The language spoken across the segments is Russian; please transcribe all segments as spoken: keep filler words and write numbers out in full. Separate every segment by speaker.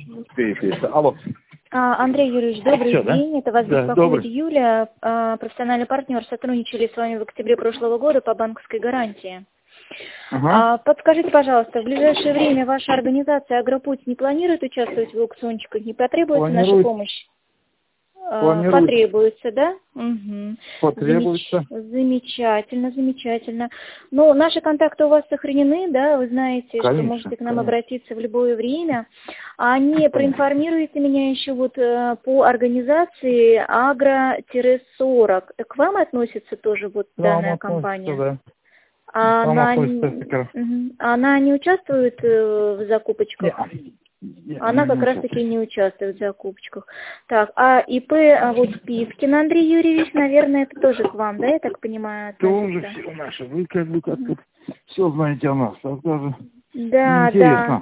Speaker 1: успеет, если. Алло.
Speaker 2: А, Андрей Юрьевич, добрый
Speaker 1: Всё, да?
Speaker 2: день. Это вас
Speaker 1: Да,
Speaker 2: беспокоит
Speaker 1: добрый.
Speaker 2: Юля, а, профессиональный партнер. Сотрудничали с вами в октябре прошлого года по банковской гарантии.
Speaker 1: Ага.
Speaker 2: А, подскажите, пожалуйста, в ближайшее время ваша организация «Агропуть» не планирует участвовать в аукциончиках? Не потребуется наша
Speaker 1: Планирует.
Speaker 2: помощь? А,
Speaker 1: Планирует.
Speaker 2: Потребуется, да? Угу.
Speaker 1: Потребуется.
Speaker 2: Замечательно, замечательно. Ну, наши контакты у вас сохранены, да? Вы знаете,
Speaker 1: Конечно,
Speaker 2: что можете к нам
Speaker 1: конечно.
Speaker 2: обратиться в любое время. А не проинформируете меня еще вот э, по организации агро сорок. К вам относится тоже вот
Speaker 1: К вам
Speaker 2: данная
Speaker 1: относится,
Speaker 2: компания?
Speaker 1: да.
Speaker 2: А
Speaker 1: К вам
Speaker 2: она,
Speaker 1: относится
Speaker 2: не-
Speaker 1: как раз.
Speaker 2: Мгм. Она не участвует э, в закупочках?
Speaker 1: Не, не,
Speaker 2: Она
Speaker 1: не
Speaker 2: как раз
Speaker 1: участвует.
Speaker 2: таки не участвует в закупочках. Так, а ИП, а вот Пивкин Андрей Юрьевич, наверное, это тоже к вам, да, я так понимаю,
Speaker 1: Тоже
Speaker 2: относится?
Speaker 1: все наши. Вы как бы как
Speaker 2: Мгм.
Speaker 1: все знаете о нас. Так даже
Speaker 2: Да, да.
Speaker 1: неинтересно.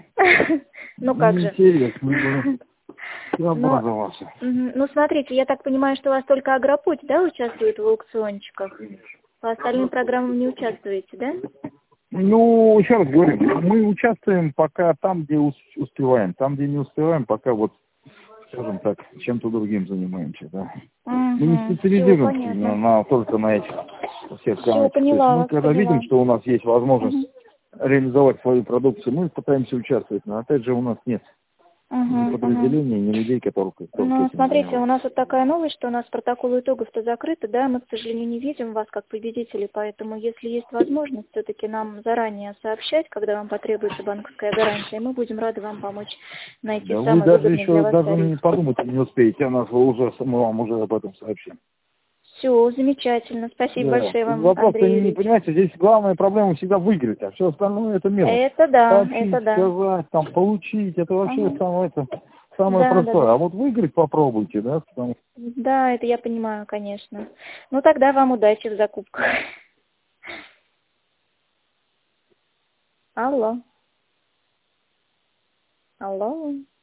Speaker 2: Ну как же.
Speaker 1: Неинтересно было. Я
Speaker 2: Ну,
Speaker 1: обрадовался.
Speaker 2: мгм. Ну, смотрите, я так понимаю, что у вас только Агропуть, да, участвует в аукциончиках? По остальным программам не участвуете, да?
Speaker 1: Ну, еще раз говорю, мы участвуем пока там, где ус- успеваем. Там, где не успеваем, пока вот, скажем так, чем-то другим занимаемся, да. Мы не
Speaker 2: Угу. Все
Speaker 1: специализируемся на,
Speaker 2: понятно.
Speaker 1: на- только на этих всех
Speaker 2: Все,
Speaker 1: каналах. То есть
Speaker 2: поняла
Speaker 1: мы,
Speaker 2: вас,
Speaker 1: когда
Speaker 2: поняла.
Speaker 1: видим, что у нас есть возможность
Speaker 2: Угу.
Speaker 1: реализовать свою продукцию, мы пытаемся участвовать. Но опять же у нас нет ни
Speaker 2: Угу, угу.
Speaker 1: подразделения, ни людей, которые только
Speaker 2: Ну,
Speaker 1: этим
Speaker 2: смотрите, у
Speaker 1: занимаются.
Speaker 2: нас вот такая новость, что у нас протоколы итогов-то закрыты, да, мы, к сожалению, не видим вас как победителей, поэтому если есть возможность все-таки нам заранее сообщать, когда вам потребуется банковская гарантия, мы будем рады вам помочь найти
Speaker 1: Да вы
Speaker 2: самый
Speaker 1: даже
Speaker 2: выгодный для
Speaker 1: еще
Speaker 2: вас
Speaker 1: даже
Speaker 2: тариф.
Speaker 1: не подумать не успеете, а нас вы уже, мы вам уже об этом сообщим.
Speaker 2: Все, замечательно. Спасибо
Speaker 1: Да.
Speaker 2: большое вам,
Speaker 1: Вопрос-то
Speaker 2: Андрей
Speaker 1: не
Speaker 2: Юрьевич.
Speaker 1: понимаете, здесь главная проблема всегда выиграть, а все остальное это мелочь.
Speaker 2: Это да, это
Speaker 1: Сообщить,
Speaker 2: да.
Speaker 1: сказать, там, получить, это вообще
Speaker 2: Ага.
Speaker 1: самое, это, самое
Speaker 2: Да, да,
Speaker 1: простое. А
Speaker 2: да.
Speaker 1: вот выиграть попробуйте, да, потому
Speaker 2: Да, это я понимаю, конечно. Ну, тогда вам удачи в закупках. Алло. Алло.